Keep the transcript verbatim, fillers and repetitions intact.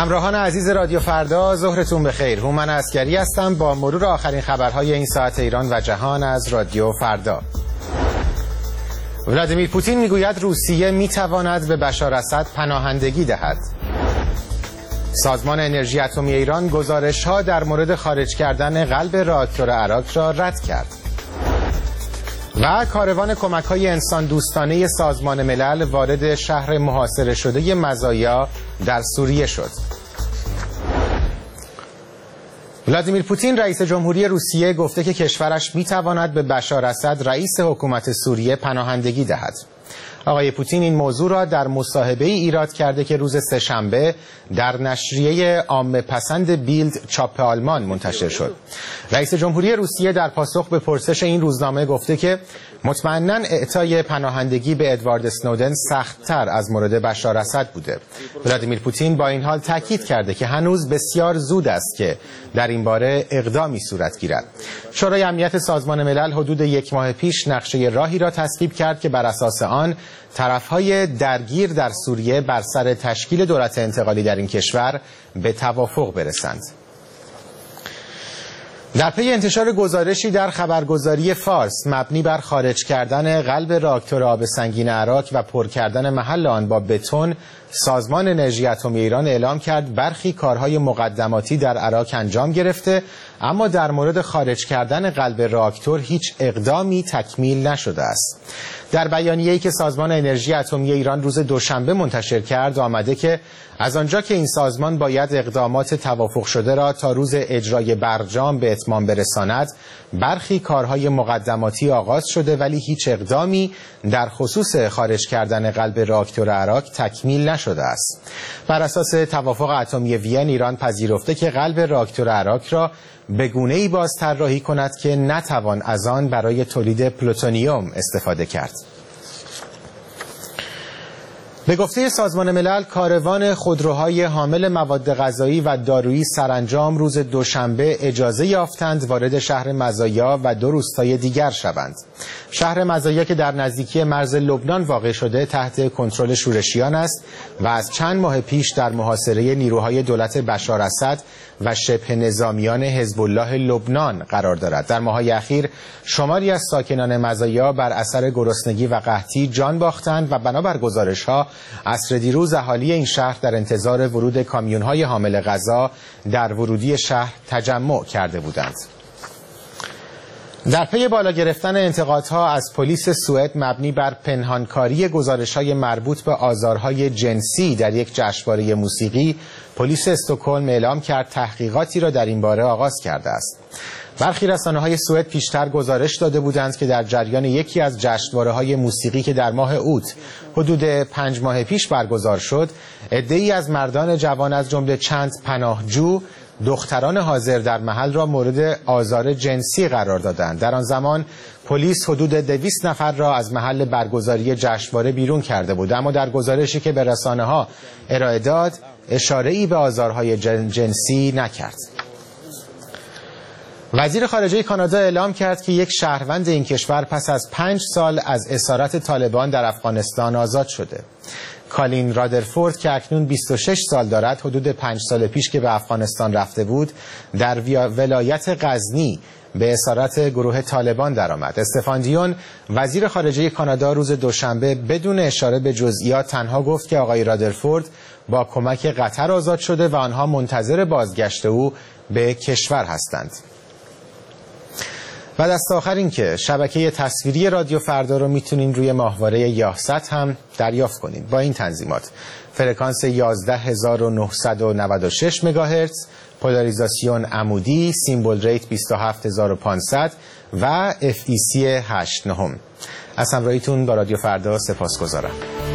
همراهان عزیز رادیو فردا، ظهرتون بخیر. هومن عسکری هستم با مرور آخرین خبرهای این ساعت ایران و جهان از رادیو فردا. ولادیمیر پوتین میگوید روسیه میتواند به بشار اسد پناهندگی دهد. سازمان انرژی اتمی ایران گزارش‌ها در مورد خارج کردن قلب راکتور عراق را رد کرد. و کاروان کمک‌های انسان دوستانه سازمان ملل وارد شهر محاصره شده مزایا در سوریه شد. ولادیمیر پوتین رئیس جمهوری روسیه گفته که کشورش می‌تواند به بشار اسد رئیس حکومت سوریه پناهندگی دهد. آقای پوتین این موضوع را در مصاحبه‌ای ایراد کرده که روز سه‌شنبه در نشریه عامه پسند بیلد چاپ آلمان منتشر شد. رئیس جمهوری روسیه در پاسخ به پرسش این روزنامه گفته که مطمئناً اعطای پناهندگی به ادوارد اسنودن سخت‌تر از مورد بشار اسد بوده. ولادیمیر پوتین با این حال تاکید کرده که هنوز بسیار زود است که در این باره اقدامی صورت گیرد. شورای امنیت سازمان ملل حدود یک ماه پیش نقشه راهی را تصویب کرد که بر اساس آن طرفهای درگیر در سوریه بر سر تشکیل دولت انتقالی در این کشور به توافق برسند. در پی انتشار گزارشی در خبرگزاری فارس مبنی بر خارج کردن قلب راکتور آب سنگین عراق و پر کردن محل آن با بتون، سازمان انرژی اتمی ایران اعلام کرد برخی کارهای مقدماتی در عراق انجام گرفته، اما در مورد خارج کردن قلب راکتور هیچ اقدامی تکمیل نشده است. در بیانیه‌ای که سازمان انرژی اتمی ایران روز دوشنبه منتشر کرد آمده که از آنجا که این سازمان باید اقدامات توافق شده را تا روز اجرای برجام به اتمام برساند، برخی کارهای مقدماتی آغاز شده ولی هیچ اقدامی در خصوص خارج کردن قلب راکتور عراق تکمیل نشده است. بر اساس توافق اتمی وین، ایران پذیرفته که قلب راکتور عراق را به گونه‌ای باز طراحی کند که نتوان از آن برای تولید پلوتونیوم استفاده کرد. به گفته سازمان ملل، کاروان خودروهای حامل مواد غذایی و دارویی سرانجام روز دوشنبه اجازه یافتند وارد شهر مزایا و دو روستای دیگر شوند. شهر مزایا که در نزدیکی مرز لبنان واقع شده تحت کنترل شورشیان است و از چند ماه پیش در محاصره نیروهای دولت بشار اسد و شبه نظامیان حزب الله لبنان قرار دارد. در ماه‌های اخیر شماری از ساکنان مزایا بر اثر گرسنگی و قحطی جان باختند و بنابر گزارش‌ها عصر دیروز اهالی این شهر در انتظار ورود کامیون‌های حامل غذا در ورودی شهر تجمع کرده بودند. در پی بالا گرفتن انتقادها از پلیس سوئد مبنی بر پنهانکاری گزارش‌های مربوط به آزارهای جنسی در یک جشنواره موسیقی، پلیس استکهلم اعلام کرد تحقیقاتی را در این باره آغاز کرده است. برخی رسانه‌های سوئد پیشتر گزارش داده بودند که در جریان یکی از جشنواره‌های موسیقی که در ماه اوت حدود پنج ماه پیش برگزار شد، عده‌ای از مردان جوان از جمله چند پناهجو دختران حاضر در محل را مورد آزار جنسی قرار دادند. در آن زمان پلیس حدود دویست نفر را از محل برگزاری جشنواره بیرون کرده بود، اما در گزارشی که به رسانه‌ها ارائه داد اشاره‌ای به آزارهای جنسی نکرد. وزیر خارجه کانادا اعلام کرد که یک شهروند این کشور پس از پنج سال از اسارت طالبان در افغانستان آزاد شده. کالین رادرفورد که اکنون بیست و شش سال دارد، حدود پنج سال پیش که به افغانستان رفته بود در ولایت غزنی به اسارت گروه طالبان درآمد. استفان دیون وزیر خارجه کانادا روز دوشنبه بدون اشاره به جزئیات تنها گفت که آقای رادرفورد با کمک قطر آزاد شده و آنها منتظر بازگشت او به کشور هستند. و دست آخر این که شبکه تصویری رادیو فردا رو میتونین روی ماهواره یاهصد هم دریافت کنید با این تنظیمات: فرکانس یازده هزار و نهصد و نود و شش مگاهرتز، پولاریزاسیون عمودی، سیمبل ریت بیست و هفت هزار و پانصد و اف ای سی هشت نهم. از همراهیتون با رادیو فردا سپاسگزارم.